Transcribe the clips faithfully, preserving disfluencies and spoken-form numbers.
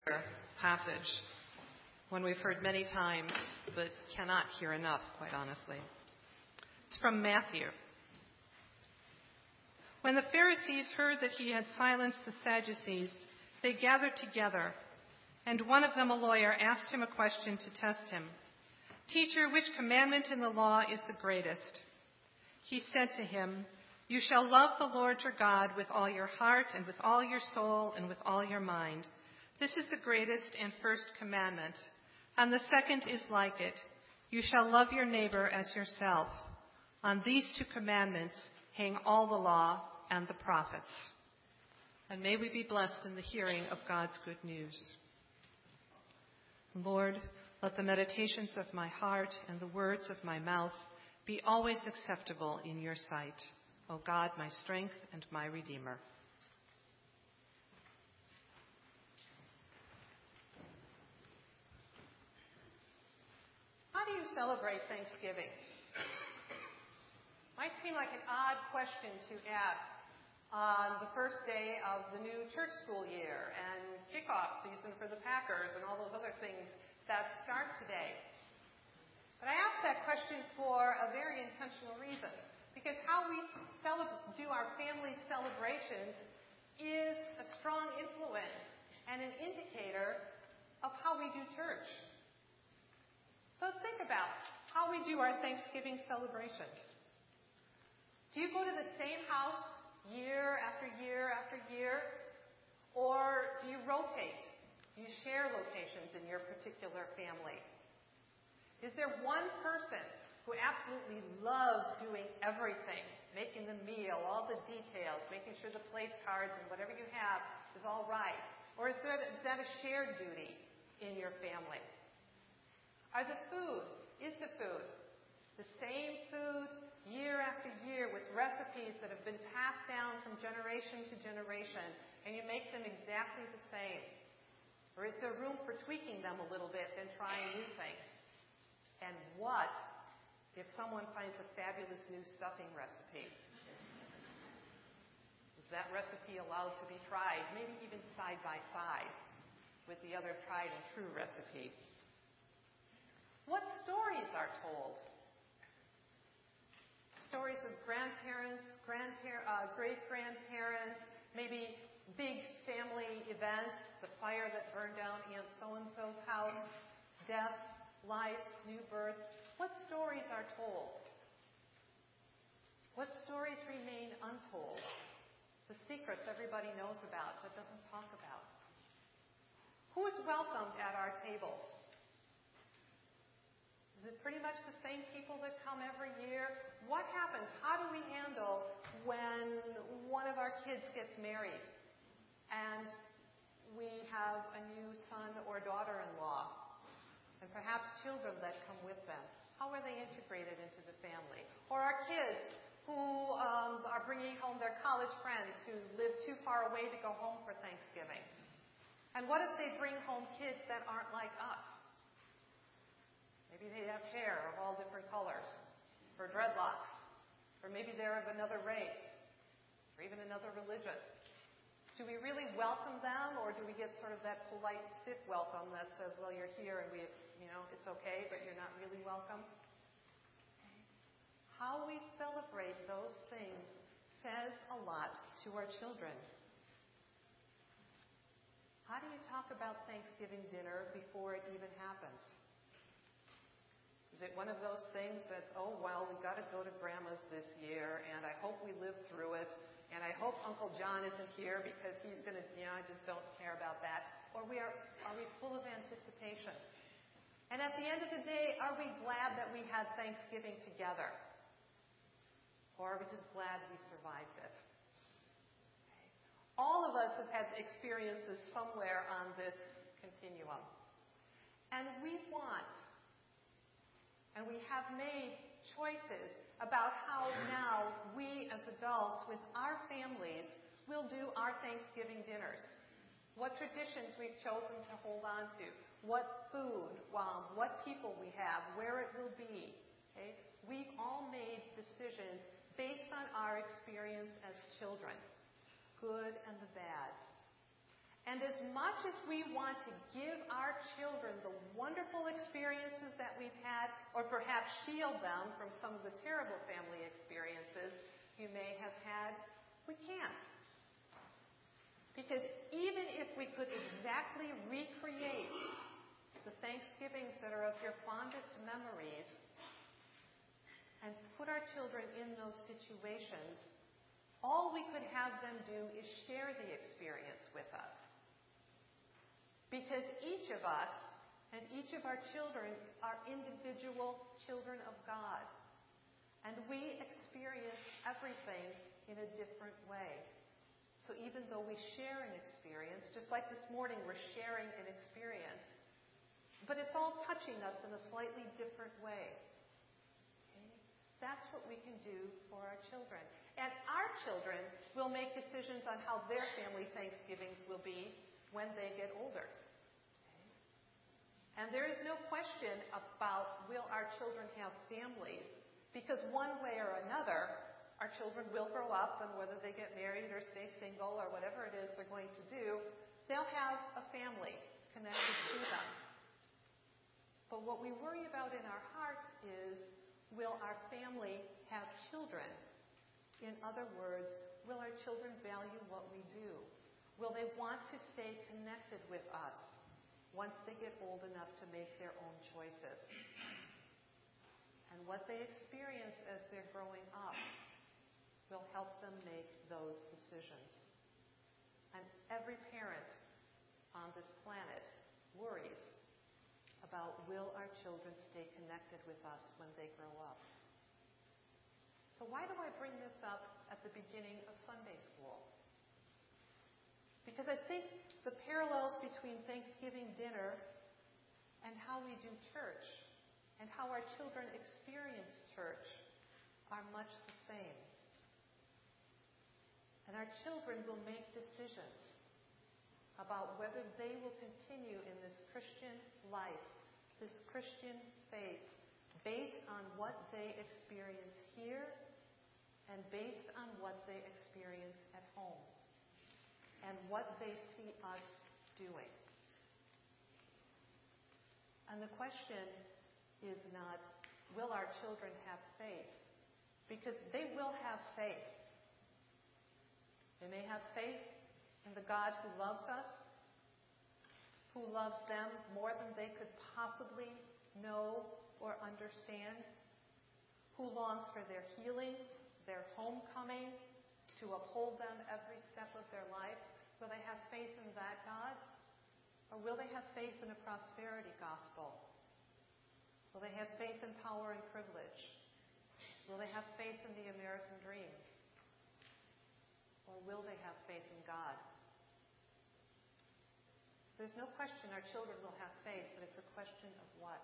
passage, one we've heard many times, but cannot hear enough, quite honestly. It's from Matthew. When the Pharisees heard that he had silenced the Sadducees, they gathered together, and one of them, a lawyer, asked him a question to test him. "Teacher, which commandment in the law is the greatest?" He said to him, "You shall love the Lord your God with all your heart and with all your soul and with all your mind. This is the greatest and first commandment. And the second is like it. You shall love your neighbor as yourself. On these two commandments hang all the law and the prophets." And may we be blessed in the hearing of God's good news. Lord, let the meditations of my heart and the words of my mouth be always acceptable in your sight, O God, my strength and my Redeemer. How do you celebrate Thanksgiving? Might seem like an odd question to ask on the first day of the new church school year and kickoff season for the Packers and all those other things that start today. But I ask that question for a very intentional reason, because how we celeb- do our family celebrations is a strong influence and an indicator of how we do church. So think about how we do our Thanksgiving celebrations. Do you go to the same house year after year after year? Or do you rotate? Do you share locations in your particular family? Is there one person who absolutely loves doing everything, making the meal, all the details, making sure the place cards and whatever you have is all right? Or is, there, is that a shared duty in your family? Are the food, is the food the same food year after year with recipes that have been passed down from generation to generation, and you make them exactly the same? Or is there room for tweaking them a little bit and trying new things? And what if someone finds a fabulous new stuffing recipe? Is that recipe allowed to be tried, maybe even side by side with the other tried and true recipe? What stories are told? Stories of grandparents, grandpa- uh, great-grandparents, maybe big family events, the fire that burned down Aunt So-and-so's house, deaths, lives, new births. What stories are told? What stories remain untold? The secrets everybody knows about but doesn't talk about. Who is welcomed at our tables? Is it pretty much the same people that come every year? What happens? How do we handle when one of our kids gets married and we have a new son or daughter-in-law and perhaps children that come with them? How are they integrated into the family? Or our kids who um, are bringing home their college friends who live too far away to go home for Thanksgiving? And what if they bring home kids that aren't like us? Maybe they have hair of all different colors, or dreadlocks, or maybe they're of another race, or even another religion. Do we really welcome them, or do we get sort of that polite, stiff welcome that says, well, you're here and we, you know, it's okay, but you're not really welcome? How we celebrate those things says a lot to our children. How do you talk about Thanksgiving dinner before it even happens? Is it one of those things that's, oh, well, we've got to go to Grandma's this year, and I hope we live through it, and I hope Uncle John isn't here because he's going to, you know, I just don't care about that. Or we are, are we full of anticipation? And at the end of the day, are we glad that we had Thanksgiving together? Or are we just glad we survived it? All of us have had experiences somewhere on this continuum. And we want, and we have made choices about how now we as adults with our families will do our Thanksgiving dinners. What traditions we've chosen to hold on to. What food, um, what people we have, where it will be. Okay? We've all made decisions based on our experience as children, good and the bad. And as much as we want to give our children the wonderful experiences that we've had, or perhaps shield them from some of the terrible family experiences you may have had, we can't. Because even if we could exactly recreate the Thanksgivings that are of your fondest memories and put our children in those situations, all we could have them do is share the experience with us. Because each of us and each of our children are individual children of God. And we experience everything in a different way. So even though we share an experience, just like this morning we're sharing an experience, but it's all touching us in a slightly different way. Okay? That's what we can do for our children. And our children will make decisions on how their family Thanksgivings will be when they get older. Okay? And there is no question about will our children have families, because one way or another, our children will grow up, and whether they get married or stay single or whatever it is they're going to do, they'll have a family connected to them. But what we worry about in our hearts is, will our family have children? In other words, will our children value what we do? Will they want to stay connected with us once they get old enough to make their own choices? And what they experience as they're growing up will help them make those decisions. And every parent on this planet worries about, will our children stay connected with us when they grow up? So why do I bring this up at the beginning of Sunday school? Because I think the parallels between Thanksgiving dinner and how we do church and how our children experience church are much the same. And our children will make decisions about whether they will continue in this Christian life, this Christian faith, based on what they experience here and based on what they experience at home and what they see us doing. And the question is not, will our children have faith? Because they will have faith. They may have faith in the God who loves us, who loves them more than they could possibly know or understand, who longs for their healing, their homecoming, to uphold them every step of their life. Will they have faith in that God? Or will they have faith in a prosperity gospel? Will they have faith in power and privilege? Will they have faith in the American dream? Or will they have faith in God? There's no question our children will have faith, but it's a question of what?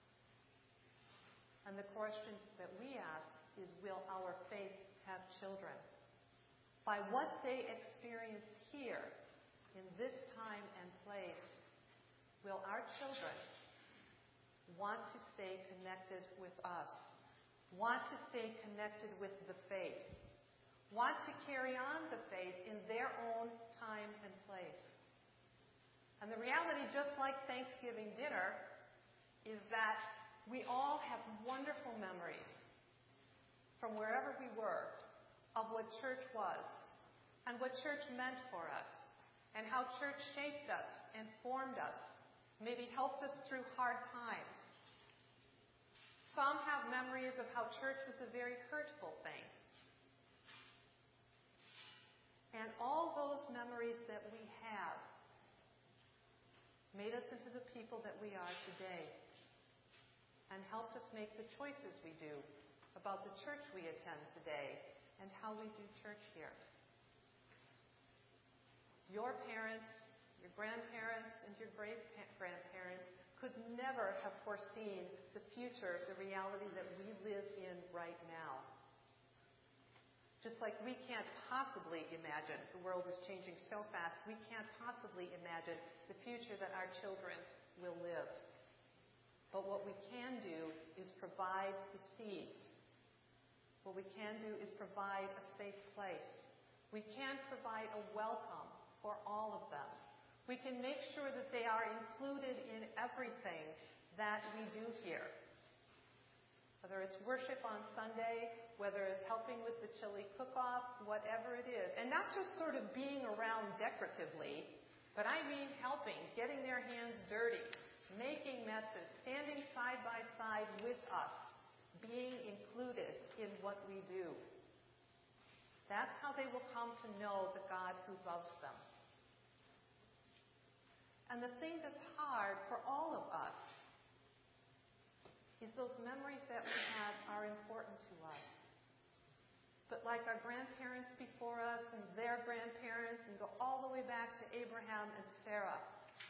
And the question that we ask is, will our faith have children? By what they experience here, in this time and place, will our children want to stay connected with us, want to stay connected with the faith, want to carry on the faith in their own time and place? And the reality, just like Thanksgiving dinner, is that we all have wonderful memories from wherever we were of what church was and what church meant for us and how church shaped us and formed us, maybe helped us through hard times. Some have memories of how church was a very hurtful thing. And all those memories that we have made us into the people that we are today and helped us make the choices we do about the church we attend today and how we do church here. Your parents, your grandparents, and your great-grandparents could never have foreseen the future, the reality that we live in right now. Just like we can't possibly imagine, the world is changing so fast, we can't possibly imagine the future that our children will live. But what we can do is provide the seeds. What we can do is provide a safe place. We can provide a welcome for all of them. We can make sure that they are included in everything that we do here. Whether it's worship on Sunday, whether it's helping with the chili cook-off, whatever it is. And not just sort of being around decoratively, but I mean helping, getting their hands dirty, making messes, standing side by side with us, being included in what we do. That's how they will come to know the God who loves them. And the thing that's hard for all of us is those memories that we had are important to us. But like our grandparents before us and their grandparents, and go all the way back to Abraham and Sarah,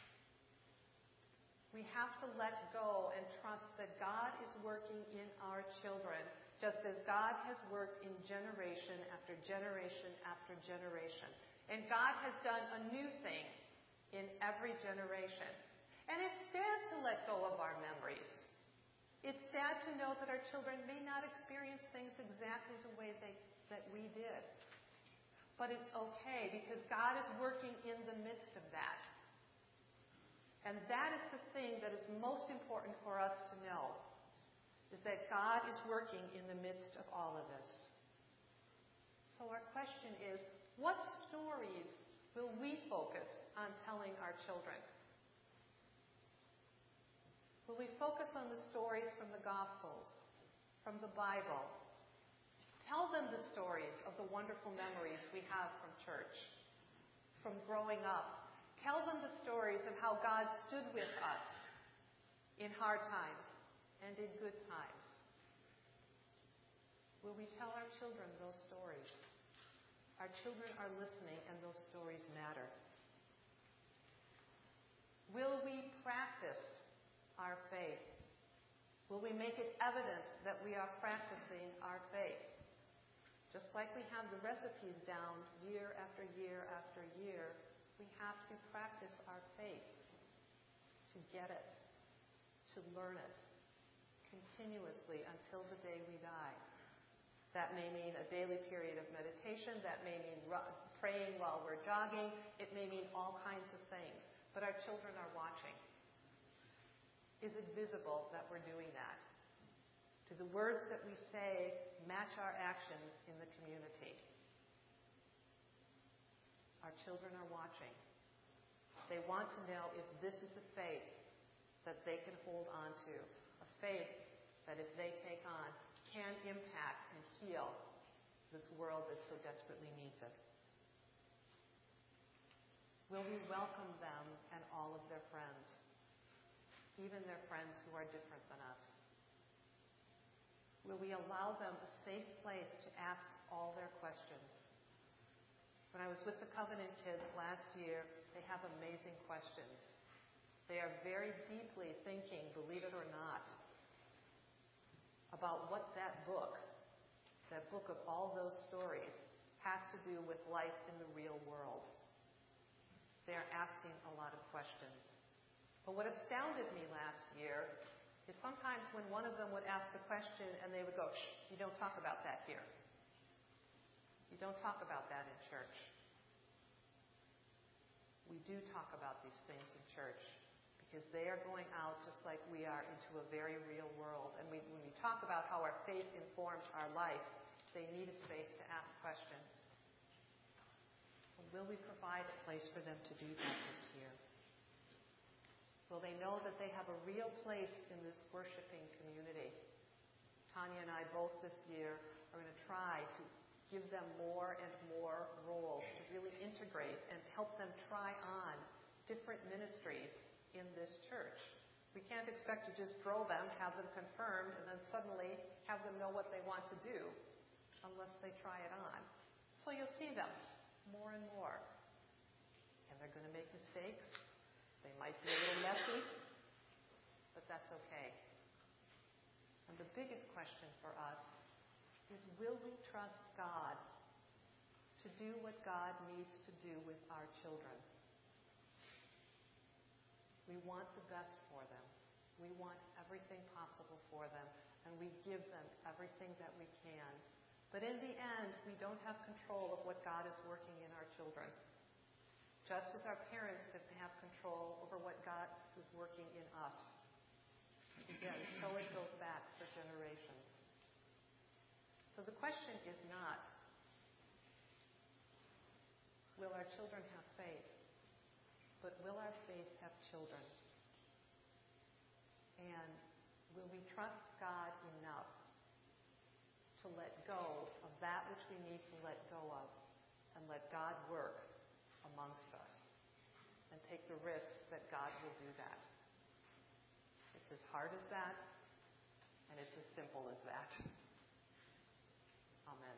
we have to let go and trust that God is working in our children, just as God has worked in generation after generation after generation. And God has done a new thing in every generation. And it's sad to let go of our memories. It's sad to know that our children may not experience things exactly the way they, that we did. But it's okay, because God is working in the midst of that. And that is the thing that is most important for us to know, is that God is working in the midst of all of this. So our question is, what stories will we focus on telling our children? Will we focus on the stories from the Gospels, from the Bible? Tell them the stories of the wonderful memories we have from church, from growing up. Tell them the stories of how God stood with us in hard times and in good times. Will we tell our children those stories? Our children are listening, and those stories matter. Will we practice our faith? Will we make it evident that we are practicing our faith? Just like we have the recipes down year after year after year, we have to practice our faith to get it, to learn it, continuously until the day we die. That may mean a daily period of meditation. That may mean praying while we're jogging. It may mean all kinds of things. But our children are watching. Is it visible that we're doing that? Do the words that we say match our actions in the community? Our children are watching. They want to know if this is a faith that they can hold on to, a faith that if they take on can impact and heal this world that so desperately needs it. Will we welcome them and all of their friends, even their friends who are different than us? Will we allow them a safe place to ask all their questions? When I was with the Covenant kids last year, they have amazing questions. They are very deeply thinking, believe it or not, about what that book, that book of all those stories, has to do with life in the real world. They are asking a lot of questions. But what astounded me last year is sometimes when one of them would ask a question and they would go, shh, you don't talk about that here. You don't talk about that in church. We do talk about these things in church because they are going out just like we are into a very real world. And we, when we talk about how our faith informs our life, they need a space to ask questions. So will we provide a place for them to do that this year? Will they know that they have a real place in this worshiping community? Tanya and I both this year are going to try to give them more and more roles to really integrate and help them try on different ministries in this church. We can't expect to just grow them, have them confirmed, and then suddenly have them know what they want to do unless they try it on. So you'll see them more and more. And they're going to make mistakes. They might be a little messy, but that's okay. And the biggest question for us is, will we trust God to do what God needs to do with our children? We want the best for them. We want everything possible for them, and we give them everything that we can. But in the end, we don't have control of what God is working in our children. just as our parents didn't have control over what God was working in us. Again, so it goes back for generations. So the question is not, will our children have faith? But will our faith have children? And will we trust God enough to let go of that which we need to let go of and let God work amongst us and take the risk that God will do that? It's as hard as that, and it's as simple as that. Amen.